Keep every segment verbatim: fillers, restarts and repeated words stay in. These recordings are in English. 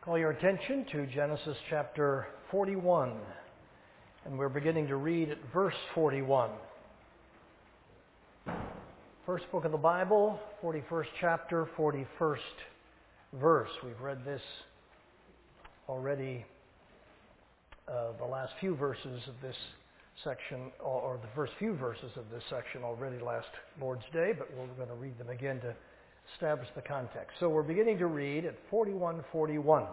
Call your attention to Genesis chapter forty-one, and we're beginning to read at verse forty-one. First book of the Bible, forty-first chapter, forty-first verse. We've read this already, uh, the last few verses of this section, or, or the first few verses of this section already last Lord's Day, but we're going to read them again to establish the context. So we're beginning to read at forty-one forty-one.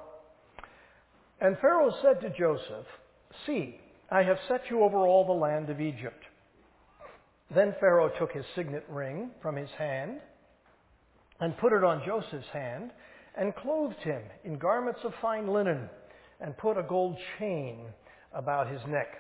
And Pharaoh said to Joseph, "See, I have set you over all the land of Egypt." Then Pharaoh took his signet ring from his hand and put it on Joseph's hand and clothed him in garments of fine linen and put a gold chain about his neck.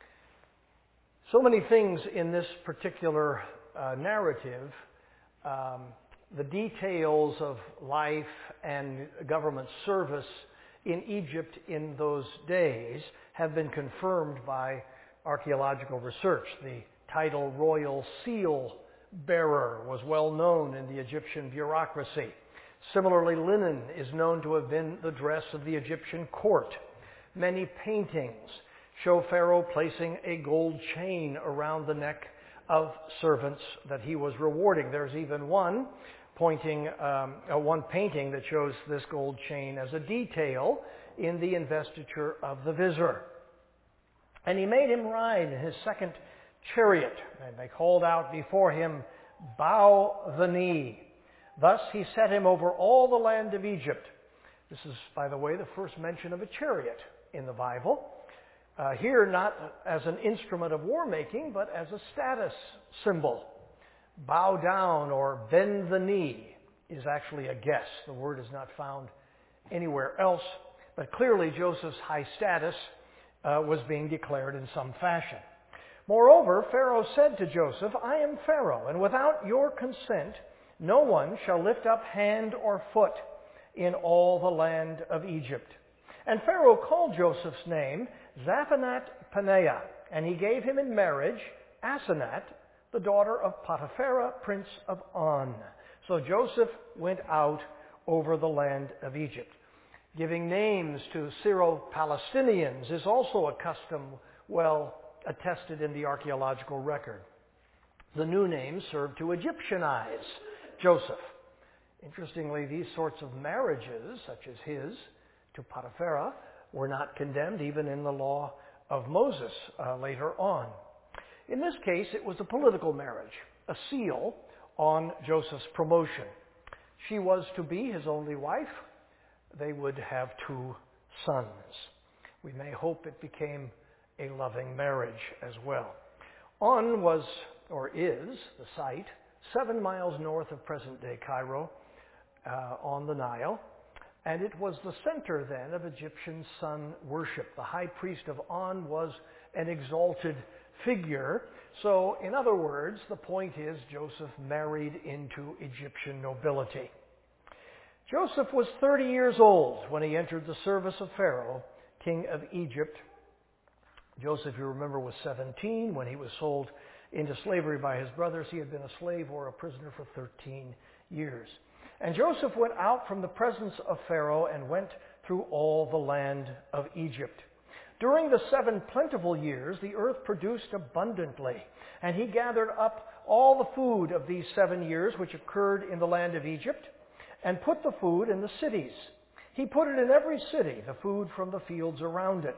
So many things in this particular uh, narrative. Um, The details of life and government service in Egypt in those days have been confirmed by archaeological research. The title Royal Seal Bearer was well known in the Egyptian bureaucracy. Similarly, linen is known to have been the dress of the Egyptian court. Many paintings show Pharaoh placing a gold chain around the neck of servants that he was rewarding. There's even one pointing um, uh, one painting that shows this gold chain as a detail in the investiture of the vizier. And he made him ride in his second chariot, and they called out before him, "Bow the knee." Thus he set him over all the land of Egypt. This is, by the way, the first mention of a chariot in the Bible. Uh, here, not as an instrument of war making, but as a status symbol. Bow down or bend the knee is actually a guess. The word is not found anywhere else, but clearly Joseph's high status uh, was being declared in some fashion. Moreover, Pharaoh said to Joseph, "I am Pharaoh, and without your consent no one shall lift up hand or foot in all the land of Egypt." And Pharaoh called Joseph's name Zaphenath-Paneah, and he gave him in marriage Asenath, the daughter of Potiphera, prince of On. So Joseph went out over the land of Egypt. Giving names to Syro-Palestinians is also a custom well attested in the archaeological record. The new names served to Egyptianize Joseph. Interestingly, these sorts of marriages, such as his to Potiphera, were not condemned even in the law of Moses uh, later on. In this case, it was a political marriage, a seal on Joseph's promotion. She was to be his only wife. They would have two sons. We may hope it became a loving marriage as well. On was, or is, the site, seven miles north of present-day Cairo, uh, on the Nile, and it was the center then of Egyptian sun worship. The high priest of On was an exalted figure. So, in other words, the point is Joseph married into Egyptian nobility. Joseph was thirty years old when he entered the service of Pharaoh, king of Egypt. Joseph, you remember, was seventeen when he was sold into slavery by his brothers. He had been a slave or a prisoner for thirteen years. And Joseph went out from the presence of Pharaoh and went through all the land of Egypt. During the seven plentiful years, the earth produced abundantly, and he gathered up all the food of these seven years which occurred in the land of Egypt, and put the food in the cities. He put it in every city, the food from the fields around it.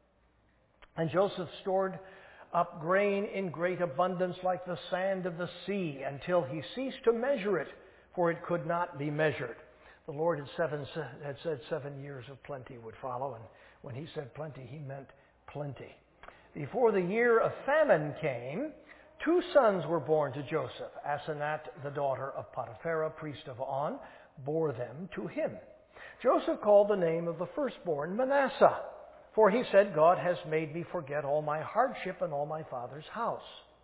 And Joseph stored up grain in great abundance like the sand of the sea, until he ceased to measure it, for it could not be measured. The Lord had, seven, had said seven years of plenty would follow, and when he said plenty, he meant plenty. Before the year of famine came, two sons were born to Joseph. Asenath, the daughter of Potiphera, priest of On, bore them to him. Joseph called the name of the firstborn Manasseh, for he said, "God has made me forget all my hardship and all my father's house."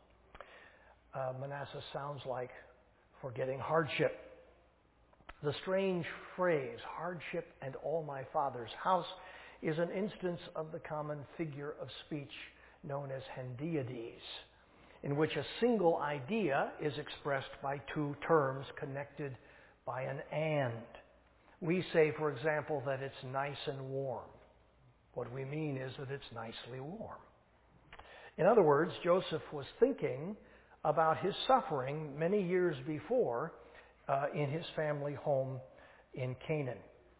Uh, Manasseh sounds like forgetting hardship. The strange phrase, hardship and all my father's house, is an instance of the common figure of speech known as hendiades, in which a single idea is expressed by two terms connected by an and. We say, for example, that it's nice and warm. What we mean is that it's nicely warm. In other words, Joseph was thinking about his suffering many years before uh, in his family home in Canaan.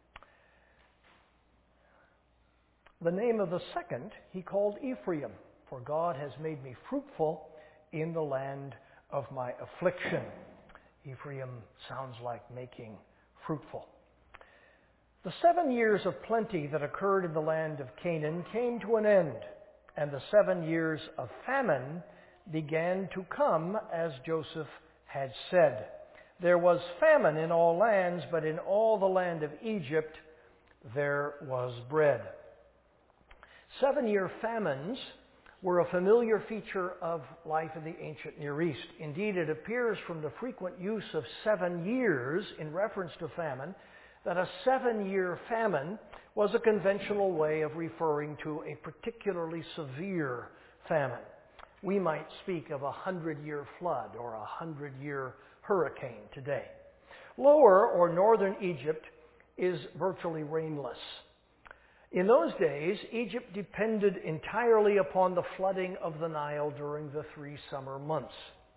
The name of the second he called Ephraim, for God has made me fruitful in the land of my affliction. Ephraim sounds like making fruitful. The seven years of plenty that occurred in the land of Canaan came to an end, and the seven years of famine began to come as Joseph had said. There was famine in all lands, but in all the land of Egypt there was bread. Seven-year famines were a familiar feature of life in the ancient Near East. Indeed, it appears from the frequent use of seven years in reference to famine that a seven-year famine was a conventional way of referring to a particularly severe famine. We might speak of a hundred-year flood or a hundred-year hurricane today. Lower or northern Egypt is virtually rainless. In those days, Egypt depended entirely upon the flooding of the Nile during the three summer months.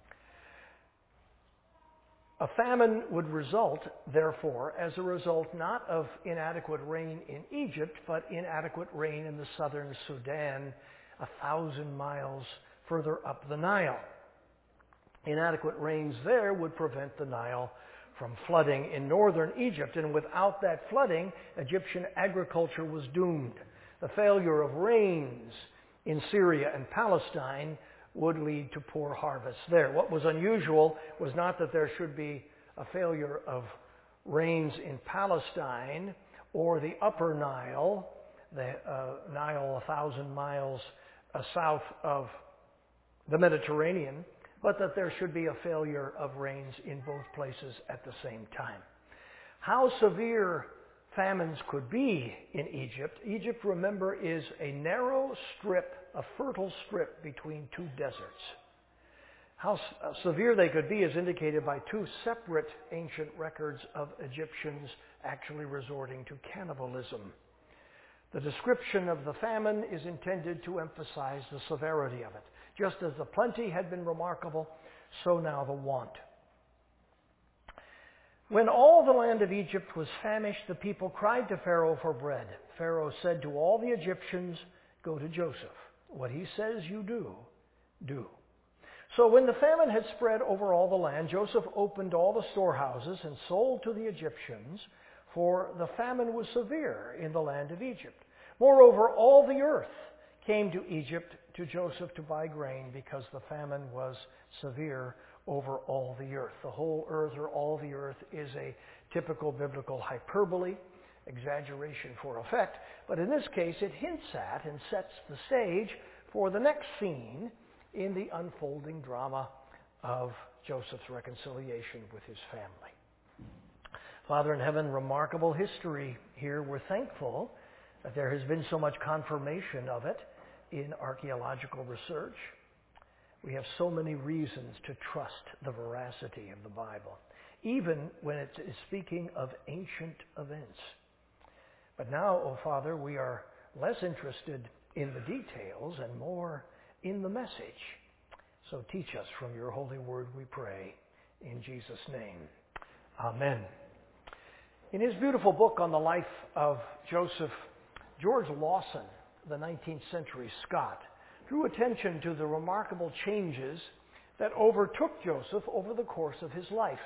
A famine would result, therefore, as a result not of inadequate rain in Egypt, but inadequate rain in the southern Sudan, a thousand miles further up the Nile. Inadequate rains there would prevent the Nile from flooding in northern Egypt, and without that flooding, Egyptian agriculture was doomed. The failure of rains in Syria and Palestine would lead to poor harvests there. What was unusual was not that there should be a failure of rains in Palestine or the upper Nile, the uh, Nile a thousand miles uh, south of the Mediterranean, but that there should be a failure of rains in both places at the same time. How severe famines could be in Egypt, Egypt, remember, is a narrow strip, a fertile strip between two deserts. How severe they could be is indicated by two separate ancient records of Egyptians actually resorting to cannibalism. The description of the famine is intended to emphasize the severity of it. Just as the plenty had been remarkable, so now the want. When all the land of Egypt was famished, the people cried to Pharaoh for bread. Pharaoh said to all the Egyptians, "Go to Joseph. What he says you do, do." So when the famine had spread over all the land, Joseph opened all the storehouses and sold to the Egyptians, for the famine was severe in the land of Egypt. Moreover, all the earth came to Egypt to Joseph to buy grain, because the famine was severe over all the earth. The whole earth or all the earth is a typical biblical hyperbole, exaggeration for effect, but in this case it hints at and sets the stage for the next scene in the unfolding drama of Joseph's reconciliation with his family. Father in heaven, remarkable history here. We're thankful that there has been so much confirmation of it in archaeological research. We have so many reasons to trust the veracity of the Bible, even when it is speaking of ancient events. But now, O Father, we are less interested in the details and more in the message. So teach us from your holy word, we pray, in Jesus' name. Amen. In his beautiful book on the life of Joseph, George Lawson, the nineteenth century Scot, drew attention to the remarkable changes that overtook Joseph over the course of his life.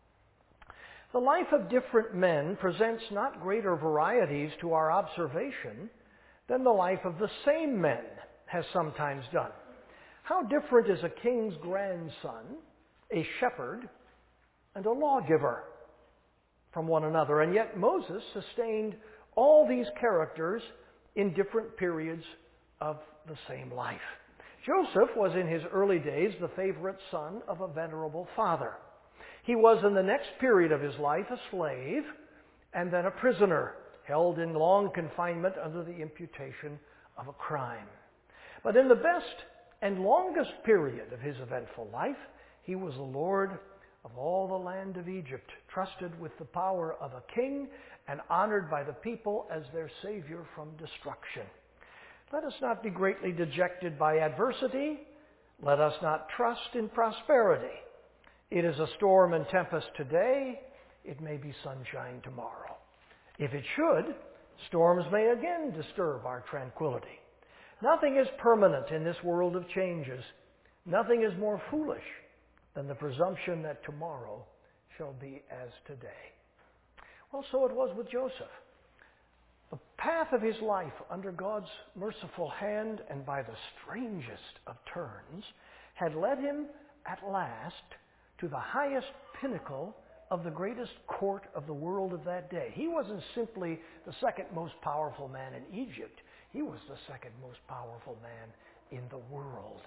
The life of different men presents not greater varieties to our observation than the life of the same men has sometimes done. How different is a king's grandson, a shepherd, and a lawgiver from one another. And yet Moses sustained all these characters in different periods of the same life. Joseph was in his early days the favorite son of a venerable father. He was in the next period of his life a slave and then a prisoner, held in long confinement under the imputation of a crime. But in the best and longest period of his eventful life, he was the Lord of all the land of Egypt, trusted with the power of a king and honored by the people as their Savior from destruction. Let us not be greatly dejected by adversity. Let us not trust in prosperity. It is a storm and tempest today. It may be sunshine tomorrow. If it should, storms may again disturb our tranquility. Nothing is permanent in this world of changes. Nothing is more foolish than the presumption that tomorrow shall be as today. Well, so it was with Joseph. The path of his life under God's merciful hand and by the strangest of turns had led him at last to the highest pinnacle of the greatest court of the world of that day. He wasn't simply the second most powerful man in Egypt. He was the second most powerful man in the world.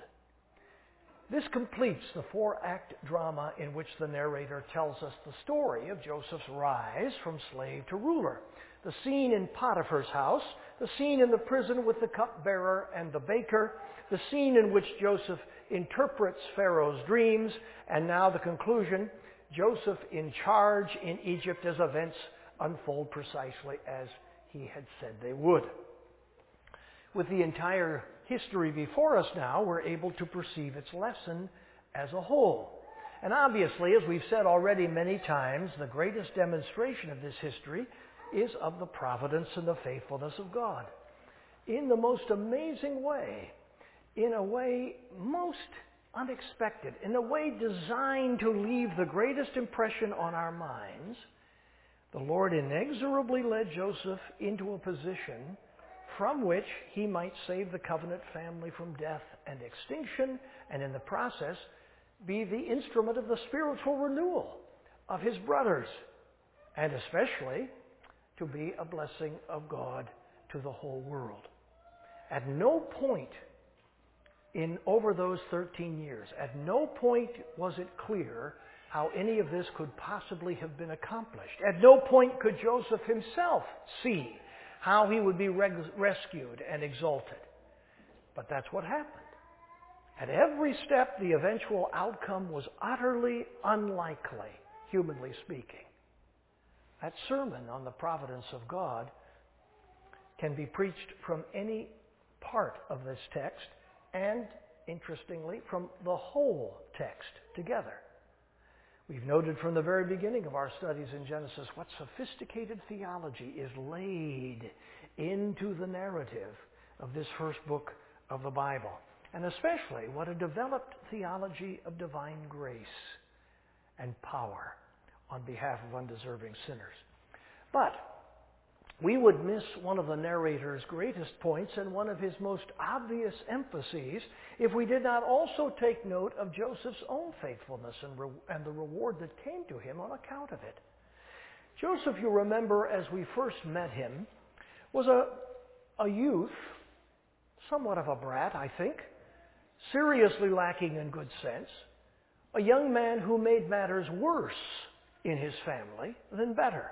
This completes the four-act drama in which the narrator tells us the story of Joseph's rise from slave to ruler. The scene in Potiphar's house, the scene in the prison with the cupbearer and the baker, the scene in which Joseph interprets Pharaoh's dreams, and now the conclusion, Joseph in charge in Egypt as events unfold precisely as he had said they would. With the entire history before us now, we're able to perceive its lesson as a whole. And obviously, as we've said already many times, the greatest demonstration of this history is of the providence and the faithfulness of God. In the most amazing way, in a way most unexpected, in a way designed to leave the greatest impression on our minds, the Lord inexorably led Joseph into a position from which he might save the covenant family from death and extinction, and in the process be the instrument of the spiritual renewal of his brothers, and especially to be a blessing of God to the whole world. At no point in over those thirteen years, at no point was it clear how any of this could possibly have been accomplished. At no point could Joseph himself see how he would be reg- rescued and exalted. But that's what happened. At every step, the eventual outcome was utterly unlikely, humanly speaking. That sermon on the providence of God can be preached from any part of this text and, interestingly, from the whole text together. We've noted from the very beginning of our studies in Genesis what sophisticated theology is laid into the narrative of this first book of the Bible, and especially what a developed theology of divine grace and power on behalf of undeserving sinners. But we would miss one of the narrator's greatest points and one of his most obvious emphases if we did not also take note of Joseph's own faithfulness and, re- and the reward that came to him on account of it. Joseph, you remember, as we first met him, was a, a youth, somewhat of a brat, I think, seriously lacking in good sense, a young man who made matters worse in his family than better.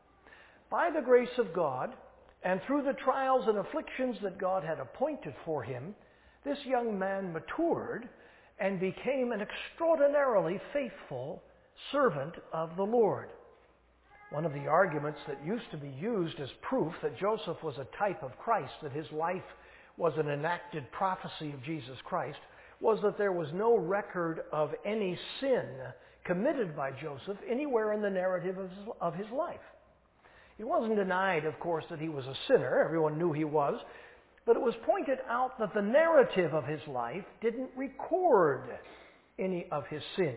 By the grace of God, and through the trials and afflictions that God had appointed for him, this young man matured and became an extraordinarily faithful servant of the Lord. One of the arguments that used to be used as proof that Joseph was a type of Christ, that his life was an enacted prophecy of Jesus Christ, was that there was no record of any sin committed by Joseph anywhere in the narrative of his, of his life. It wasn't denied, of course, that he was a sinner. Everyone knew he was. But it was pointed out that the narrative of his life didn't record any of his sins.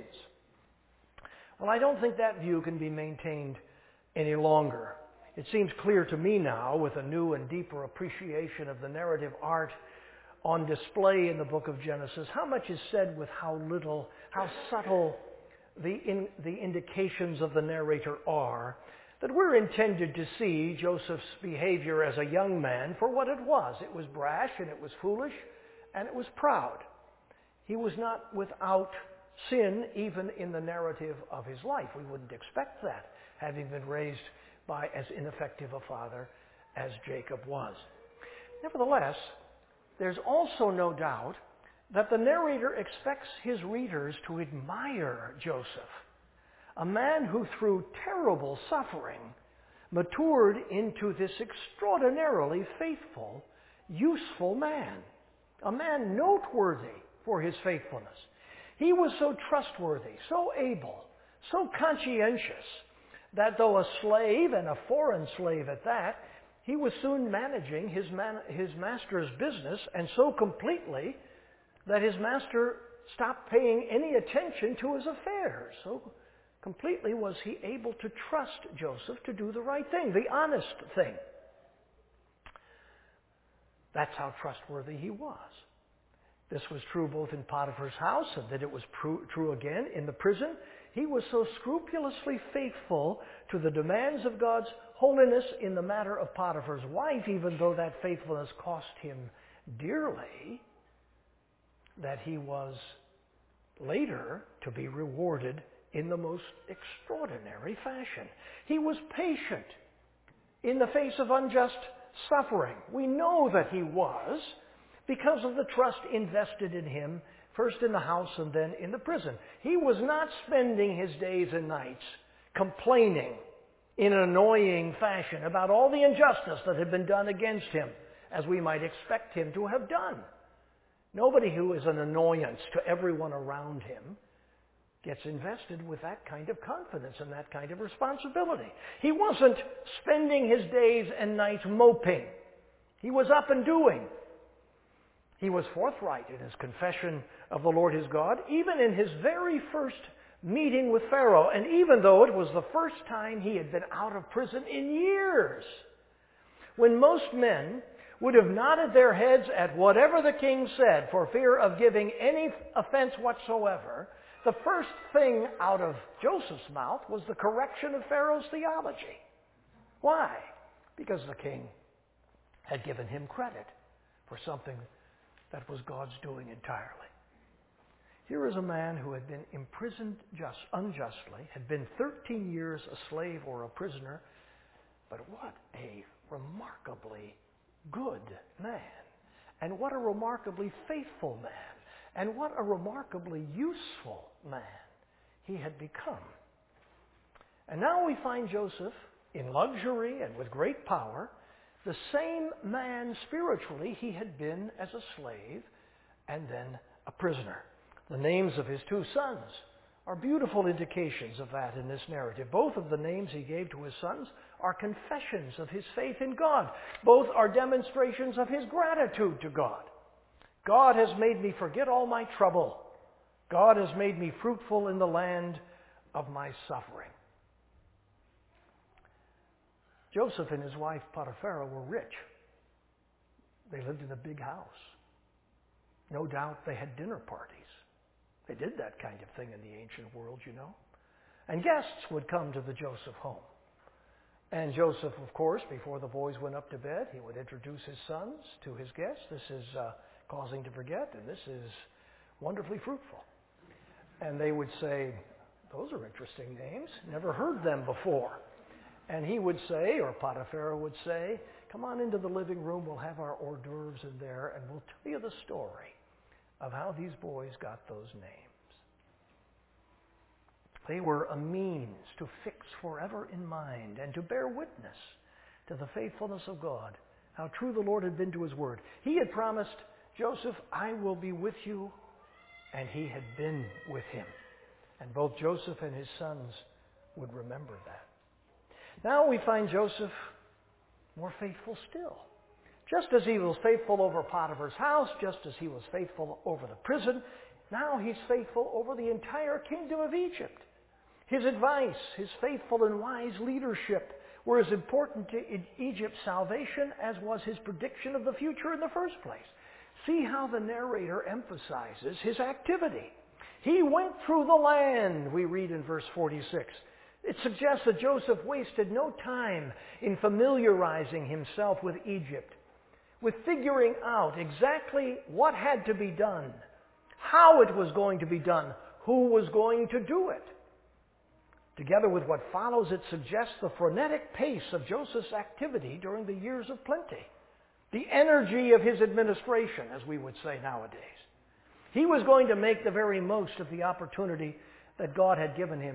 Well, I don't think that view can be maintained any longer. It seems clear to me now, with a new and deeper appreciation of the narrative art on display in the book of Genesis, how much is said with how little, how subtle the, in, the indications of the narrator are, that we're intended to see Joseph's behavior as a young man for what it was. It was brash, and it was foolish, and it was proud. He was not without sin even in the narrative of his life. We wouldn't expect that, having been raised by as ineffective a father as Jacob was. Nevertheless, there's also no doubt that the narrator expects his readers to admire Joseph a man who through terrible suffering matured into this extraordinarily faithful, useful man, a man noteworthy for his faithfulness. He was so trustworthy, so able, so conscientious, that though a slave, and a foreign slave at that, he was soon managing his, man, his master's business, and so completely that his master stopped paying any attention to his affairs. So completely was he able to trust Joseph to do the right thing, the honest thing. That's how trustworthy he was. This was true both in Potiphar's house, and that it was true again in the prison. He was so scrupulously faithful to the demands of God's holiness in the matter of Potiphar's wife, even though that faithfulness cost him dearly, that he was later to be rewarded in the most extraordinary fashion. He was patient in the face of unjust suffering. We know that he was, because of the trust invested in him, first in the house and then in the prison. He was not spending his days and nights complaining in an annoying fashion about all the injustice that had been done against him, as we might expect him to have done. Nobody who is an annoyance to everyone around him gets invested with that kind of confidence and that kind of responsibility. He wasn't spending his days and nights moping. He was up and doing. He was forthright in his confession of the Lord his God, even in his very first meeting with Pharaoh, and even though it was the first time he had been out of prison in years. When most men would have nodded their heads at whatever the king said for fear of giving any offense whatsoever, the first thing out of Joseph's mouth was the correction of Pharaoh's theology. Why? Because the king had given him credit for something that was God's doing entirely. Here is a man who had been imprisoned just, unjustly, had been thirteen years a slave or a prisoner, but what a remarkably good man, and what a remarkably faithful man, and what a remarkably useful man he had become. And now we find Joseph in luxury and with great power, the same man spiritually he had been as a slave and then a prisoner. The names of his two sons are beautiful indications of that in this narrative. Both of the names he gave to his sons are confessions of his faith in God. Both are demonstrations of his gratitude to God. God has made me forget all my trouble. God has made me fruitful in the land of my suffering. Joseph and his wife Potiphar were rich. They lived in a big house. No doubt they had dinner parties. They did that kind of thing in the ancient world, you know. And guests would come to the Joseph home. And Joseph, of course, before the boys went up to bed, he would introduce his sons to his guests. This is uh, causing to forget, and this is wonderfully fruitful. And they would say, those are interesting names. Never heard them before. And he would say, or Potiphar would say, come on into the living room, we'll have our hors d'oeuvres in there, and we'll tell you the story of how these boys got those names. They were a means to fix forever in mind and to bear witness to the faithfulness of God, how true the Lord had been to his word. He had promised Joseph, I will be with you, and he had been with him. And both Joseph and his sons would remember that. Now we find Joseph more faithful still. Just as he was faithful over Potiphar's house, just as he was faithful over the prison, now he's faithful over the entire kingdom of Egypt. His advice, his faithful and wise leadership were as important to Egypt's salvation as was his prediction of the future in the first place. See how the narrator emphasizes his activity. He went through the land, we read in verse forty-six. It suggests that Joseph wasted no time in familiarizing himself with Egypt, with figuring out exactly what had to be done, how it was going to be done, who was going to do it. Together with what follows, it suggests the frenetic pace of Joseph's activity during the years of plenty, the energy of his administration, as we would say nowadays. He was going to make the very most of the opportunity that God had given him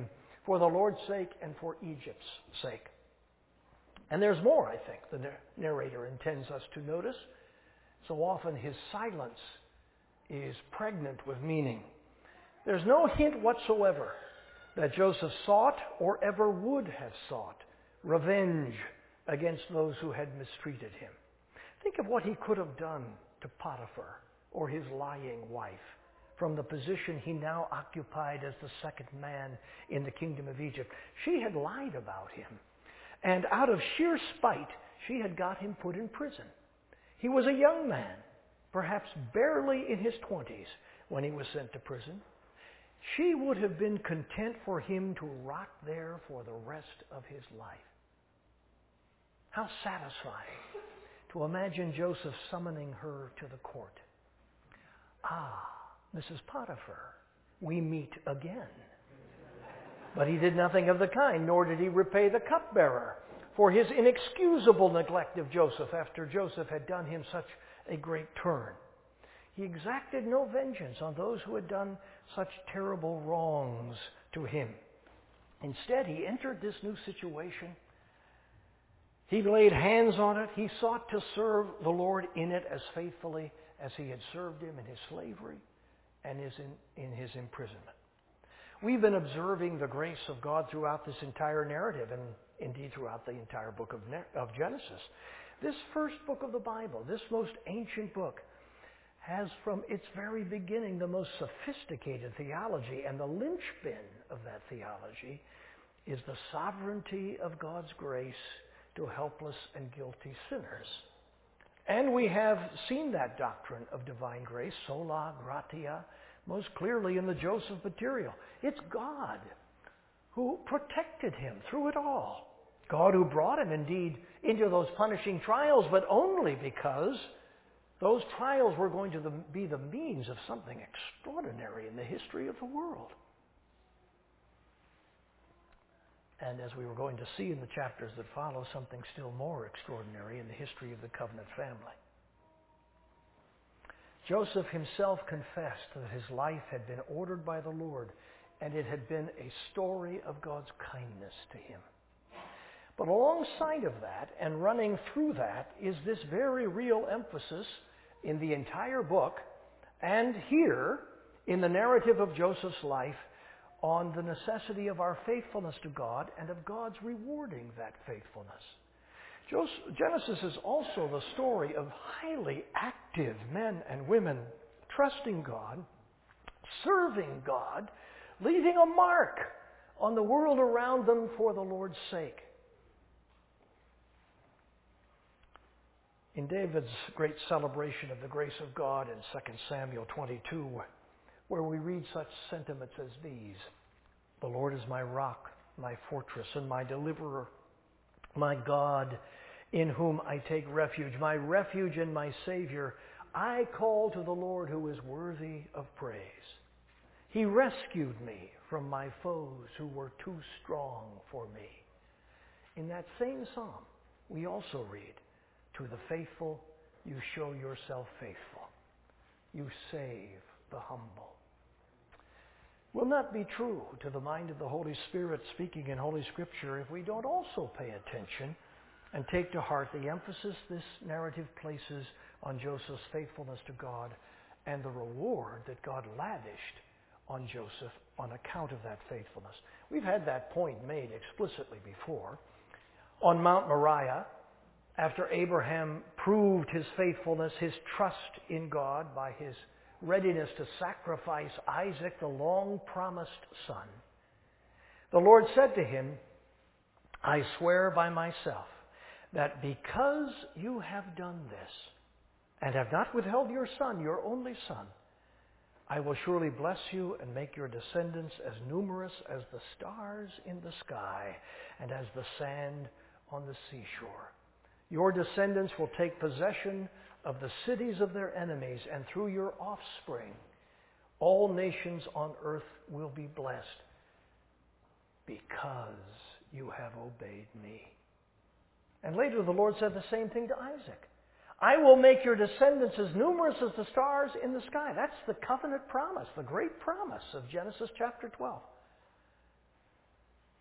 for the Lord's sake and for Egypt's sake. And there's more, I think, the narrator intends us to notice. So often his silence is pregnant with meaning. There's no hint whatsoever that Joseph sought or ever would have sought revenge against those who had mistreated him. Think of what he could have done to Potiphar or his lying wife from the position he now occupied as the second man in the kingdom of Egypt. She had lied about him, and out of sheer spite, she had got him put in prison. He was a young man, perhaps barely in his twenties, when he was sent to prison. She would have been content for him to rot there for the rest of his life. How satisfying to imagine Joseph summoning her to the court. Ah, Missus Potiphar, we meet again. But he did nothing of the kind, nor did he repay the cupbearer for his inexcusable neglect of Joseph after Joseph had done him such a great turn. He exacted no vengeance on those who had done such terrible wrongs to him. Instead, he entered this new situation. He laid hands on it. He sought to serve the Lord in it as faithfully as he had served him in his slavery and his in, in his imprisonment. We've been observing the grace of God throughout this entire narrative, and indeed throughout the entire book of, of Genesis. This first book of the Bible, this most ancient book, has from its very beginning the most sophisticated theology, and the linchpin of that theology is the sovereignty of God's grace to helpless and guilty sinners. And we have seen that doctrine of divine grace, sola gratia, most clearly in the Joseph material. It's God who protected him through it all. God who brought him, indeed, into those punishing trials, but only because those trials were going to be the means of something extraordinary in the history of the world. And as we were going to see in the chapters that follow, something still more extraordinary in the history of the covenant family. Joseph himself confessed that his life had been ordered by the Lord, and it had been a story of God's kindness to him. But alongside of that, and running through that, is this very real emphasis in the entire book, and here in the narrative of Joseph's life, on the necessity of our faithfulness to God and of God's rewarding that faithfulness. Genesis is also the story of highly active men and women trusting God, serving God, leaving a mark on the world around them for the Lord's sake. In David's great celebration of the grace of God in Second Samuel twenty-two, where we read such sentiments as these: "The Lord is my rock, my fortress, and my deliverer, my God, in whom I take refuge, my refuge and my Savior. I call to the Lord who is worthy of praise. He rescued me from my foes who were too strong for me." In that same psalm, we also read, "To the faithful you show yourself faithful. You save the humble." Will not be true to the mind of the Holy Spirit speaking in Holy Scripture if we don't also pay attention and take to heart the emphasis this narrative places on Joseph's faithfulness to God and the reward that God lavished on Joseph on account of that faithfulness. We've had that point made explicitly before. On Mount Moriah, after Abraham proved his faithfulness, his trust in God by his readiness to sacrifice Isaac, the long-promised son, the Lord said to him, "I swear by myself that because you have done this and have not withheld your son, your only son, I will surely bless you and make your descendants as numerous as the stars in the sky and as the sand on the seashore. Your descendants will take possession of the cities of their enemies, and through your offspring, all nations on earth will be blessed because you have obeyed me." And later the Lord said the same thing to Isaac. "I will make your descendants as numerous as the stars in the sky." That's the covenant promise, the great promise of Genesis chapter twelve.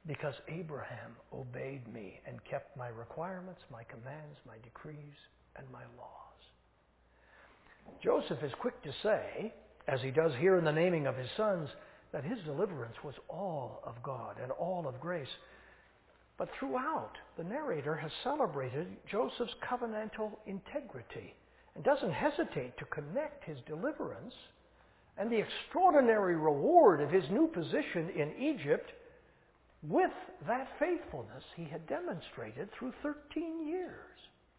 because Abraham obeyed me and kept my requirements, my commands, my decrees, and my laws. Joseph is quick to say, as he does here in the naming of his sons, that his deliverance was all of God and all of grace. But throughout, the narrator has celebrated Joseph's covenantal integrity and doesn't hesitate to connect his deliverance and the extraordinary reward of his new position in Egypt with that faithfulness he had demonstrated through thirteen years.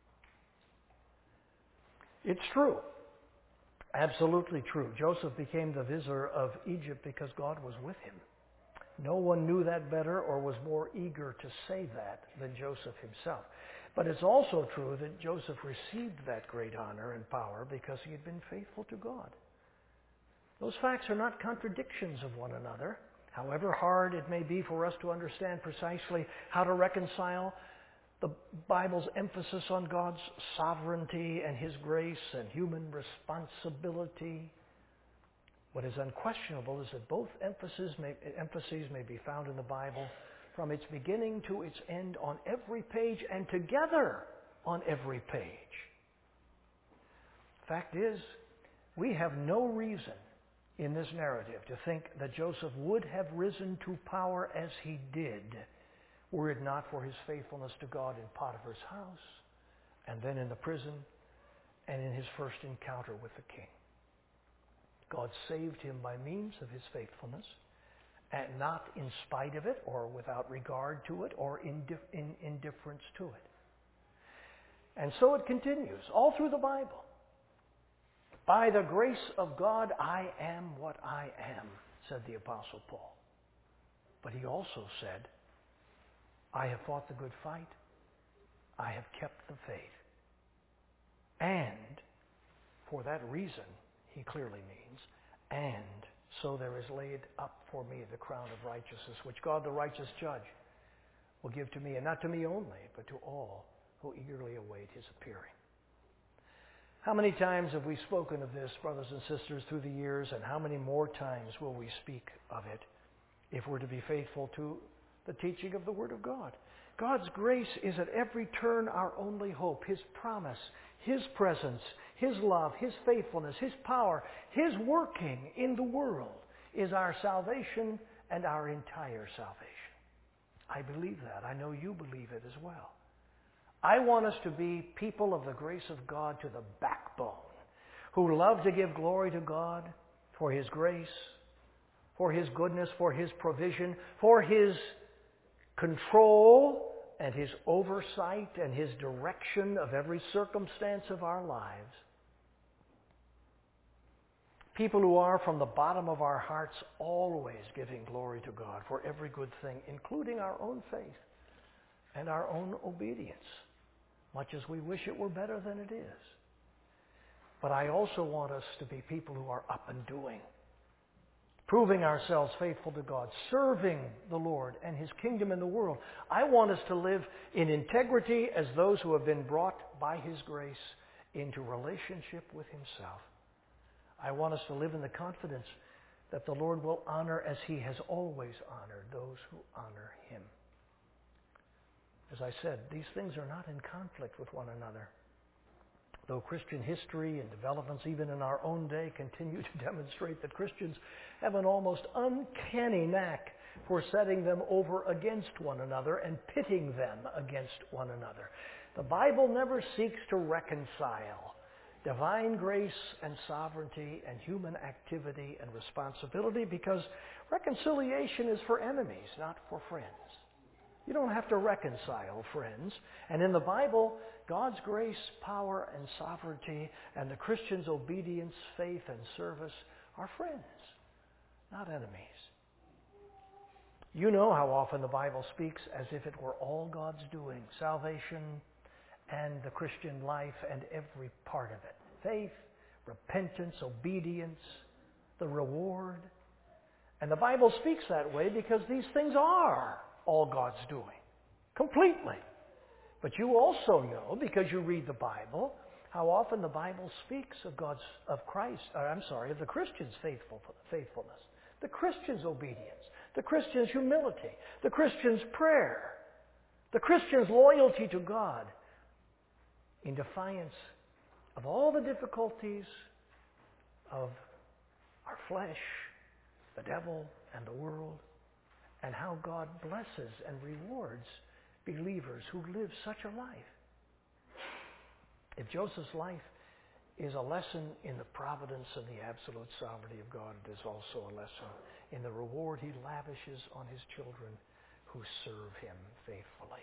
It's true, absolutely true. Joseph became the vizier of Egypt because God was with him. No one knew that better or was more eager to say that than Joseph himself. But it's also true that Joseph received that great honor and power because he had been faithful to God. Those facts are not contradictions of one another. However hard it may be for us to understand precisely how to reconcile the Bible's emphasis on God's sovereignty and His grace and human responsibility, what is unquestionable is that both emphases may, emphases may be found in the Bible from its beginning to its end on every page and together on every page. Fact is, we have no reason in this narrative to think that Joseph would have risen to power as he did were it not for his faithfulness to God in Potiphar's house and then in the prison and in his first encounter with the king. God saved him by means of his faithfulness, and not in spite of it or without regard to it or indif- in indifference to it. And so it continues all through the Bible. By the grace of God, I am what I am, said the Apostle Paul. But he also said, I have fought the good fight. I have kept the faith. And for that reason, he clearly means, and so there is laid up for me the crown of righteousness, which God the righteous judge will give to me, and not to me only, but to all who eagerly await his appearing. How many times have we spoken of this, brothers and sisters, through the years, and how many more times will we speak of it if we're to be faithful to the teaching of the Word of God? God's grace is at every turn our only hope. His promise, His presence, His love, His faithfulness, His power, His working in the world is our salvation and our entire salvation. I believe that. I know you believe it as well. I want us to be people of the grace of God to the backbone, who love to give glory to God for His grace, for His goodness, for His provision, for His control and His oversight and His direction of every circumstance of our lives. People who are from the bottom of our hearts always giving glory to God for every good thing, including our own faith and our own obedience, much as we wish it were better than it is. But I also want us to be people who are up and doing, proving ourselves faithful to God, serving the Lord and His kingdom in the world. I want us to live in integrity as those who have been brought by His grace into relationship with Himself. I want us to live in the confidence that the Lord will honor as He has always honored those who honor Him. As I said, these things are not in conflict with one another. Though Christian history and developments even in our own day continue to demonstrate that Christians have an almost uncanny knack for setting them over against one another and pitting them against one another. The Bible never seeks to reconcile divine grace and sovereignty and human activity and responsibility, because reconciliation is for enemies, not for friends. You don't have to reconcile, friends. And in the Bible, God's grace, power, and sovereignty, and the Christian's obedience, faith, and service are friends, not enemies. You know how often the Bible speaks as if it were all God's doing, salvation and the Christian life and every part of it. Faith, repentance, obedience, the reward. And the Bible speaks that way because these things are all God's doing, completely. But you also know, because you read the Bible, how often the Bible speaks of God's, of Christ, or I'm sorry, of the Christian's faithful, faithfulness, the Christian's obedience, the Christian's humility, the Christian's prayer, the Christian's loyalty to God in defiance of all the difficulties of our flesh, the devil, and the world, and how God blesses and rewards believers who live such a life. If Joseph's life is a lesson in the providence and the absolute sovereignty of God, it is also a lesson in the reward he lavishes on his children who serve him faithfully.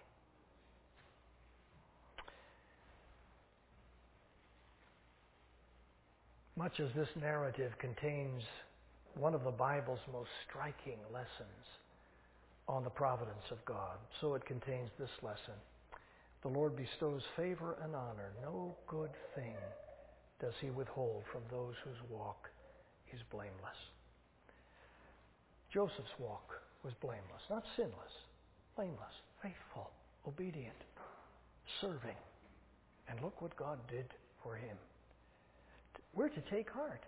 Much as this narrative contains one of the Bible's most striking lessons on the providence of God, so it contains this lesson. The Lord bestows favor and honor. No good thing does he withhold from those whose walk is blameless. Joseph's walk was blameless, not sinless, blameless, faithful, obedient, serving. And look what God did for him. We're to take heart.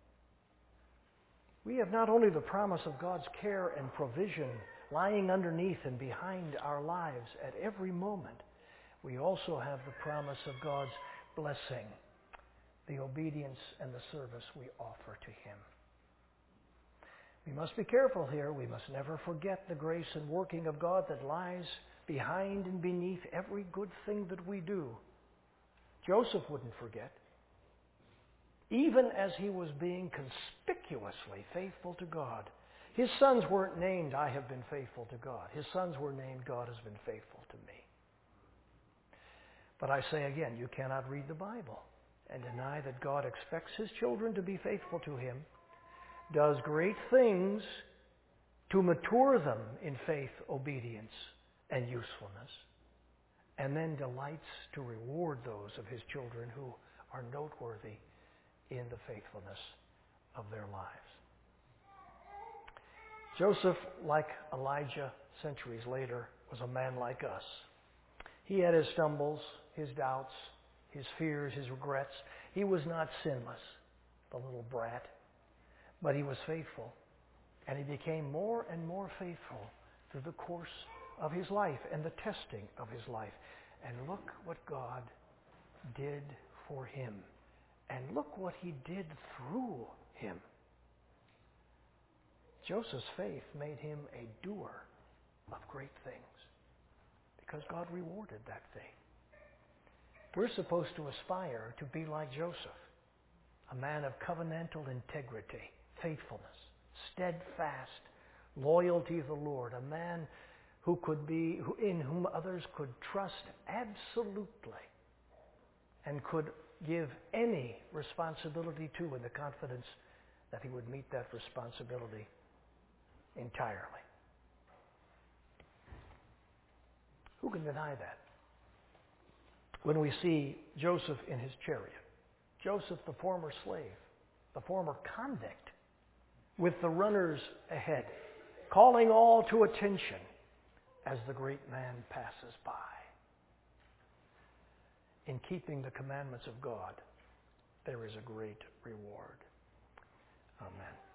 We have not only the promise of God's care and provision lying underneath and behind our lives at every moment, we also have the promise of God's blessing, the obedience and the service we offer to him. We must be careful here. We must never forget the grace and working of God that lies behind and beneath every good thing that we do. Joseph wouldn't forget. Even as he was being conspicuously faithful to God, his sons weren't named, I have been faithful to God. His sons were named, God has been faithful to me. But I say again, you cannot read the Bible and deny that God expects his children to be faithful to him, does great things to mature them in faith, obedience, and usefulness, and then delights to reward those of his children who are noteworthy in the faithfulness of their lives. Joseph, like Elijah centuries later, was a man like us. He had his stumbles, his doubts, his fears, his regrets. He was not sinless, the little brat, but he was faithful. And he became more and more faithful through the course of his life and the testing of his life. And look what God did for him. And look what he did through him. Joseph's faith made him a doer of great things because God rewarded that faith. We're supposed to aspire to be like Joseph, a man of covenantal integrity, faithfulness, steadfast loyalty to the Lord, a man who could be, who, in whom others could trust absolutely and could give any responsibility to in the confidence that he would meet that responsibility entirely. Who can deny that? When we see Joseph in his chariot, Joseph the former slave, the former convict, with the runners ahead, calling all to attention as the great man passes by. In keeping the commandments of God, there is a great reward. Amen.